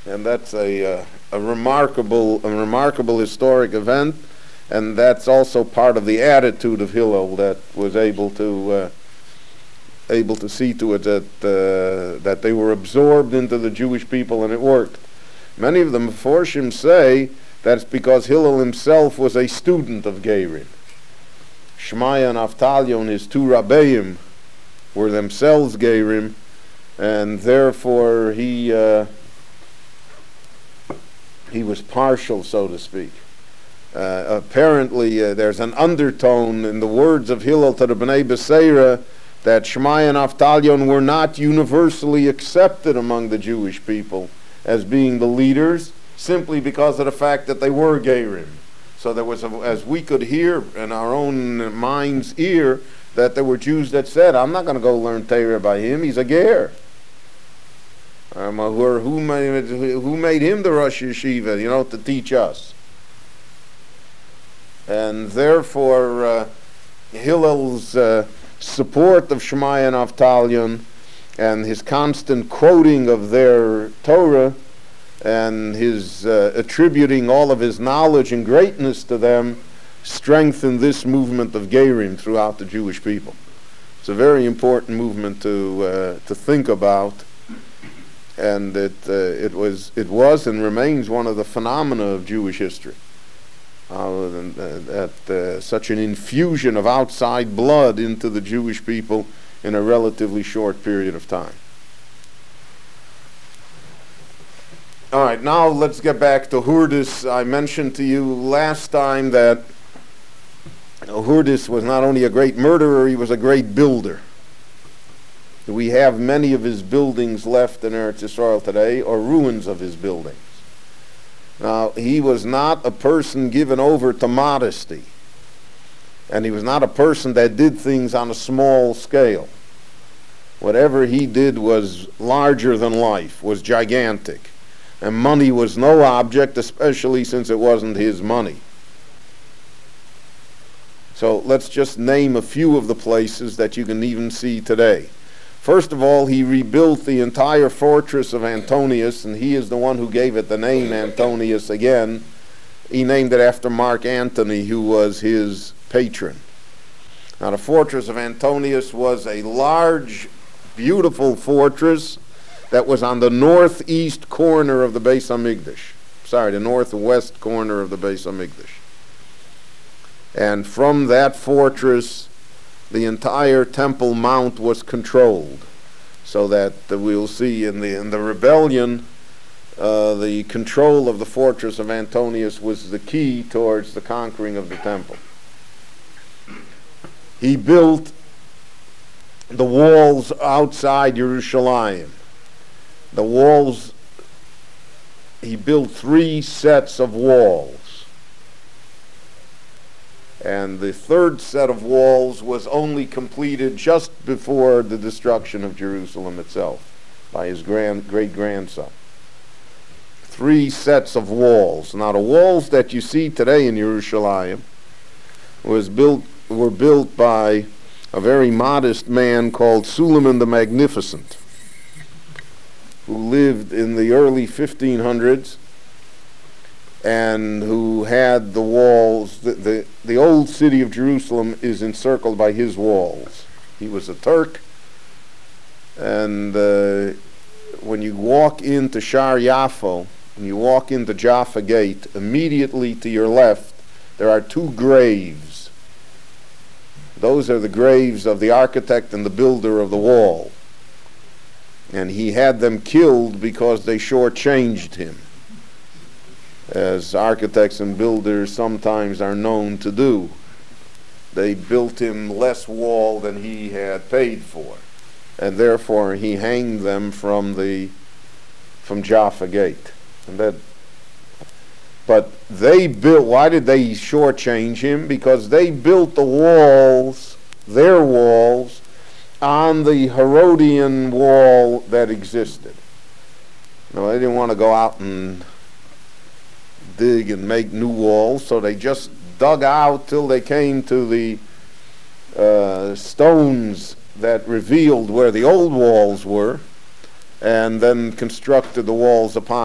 And that's a remarkable historic event, and that's also part of the attitude of Hillel that was able to see to it that they were absorbed into the Jewish people, and it worked. Many of the Meforshim say that's because Hillel himself was a student of Gerim. Shmaya and Avtalion, his two Rabbeim, were themselves Gerim, and therefore he was partial, so to speak. Apparently, there's an undertone in the words of Hillel to the Bnei Beseira that Shmaya and Avtalion were not universally accepted among the Jewish people as being the leaders, simply because of the fact that they were Gerim. So there was, as we could hear in our own mind's ear, that there were Jews that said, I'm not going to go learn Torah by him, he's a Ger. Who made him the Rosh Yeshiva, to teach us? And therefore, Hillel's support of Shmaya and Avtalion and his constant quoting of their Torah and his attributing all of his knowledge and greatness to them strengthened this movement of Gerim throughout the Jewish people. It's a very important movement to think about, and it was and remains one of the phenomena of Jewish history. Such an infusion of outside blood into the Jewish people in a relatively short period of time. All right, now let's get back to Hurdis. I mentioned to you last time that Hurdis was not only a great murderer, he was a great builder. We have many of his buildings left in Eretz Yisrael today, or ruins of his buildings. Now, he was not a person given over to modesty, and he was not a person that did things on a small scale. Whatever he did was larger than life, was gigantic, and money was no object, especially since it wasn't his money. So let's just name a few of the places that you can even see today. First of all, he rebuilt the entire fortress of Antonius, and he is the one who gave it the name Antonius again. He named it after Mark Antony, who was his patron. Now, the fortress of Antonius was a large, beautiful fortress that was on the northeast corner of the Beis HaMikdash. The northwest corner of the Beis HaMikdash. And from that fortress, the entire Temple Mount was controlled, so that we'll see in the rebellion, the control of the fortress of Antonius was the key towards the conquering of the temple. He built the walls outside Yerushalayim. The walls, he built 3 sets of walls. And the third set of walls was only completed just before the destruction of Jerusalem itself by his great-grandson. 3 sets of walls. Now, the walls that you see today in Yerushalayim were built by a very modest man called Suleiman the Magnificent, who lived in the early 1500s, and who had the walls. The old city of Jerusalem is encircled by his walls. He was a Turk, and when you walk into Shar Yafo, when you walk into Jaffa Gate, immediately to your left there are 2 graves. Those are the graves of the architect and the builder of the wall, and he had them killed because they shortchanged him, as architects and builders sometimes are known to do. They built him less wall than he had paid for, and therefore he hanged them from Jaffa Gate. But they built. Why did they shortchange him? Because they built the walls, their walls, on the Herodian wall that existed. Now, they didn't want to go out and dig and make new walls, so they just dug out till they came to the stones that revealed where the old walls were, and then constructed the walls upon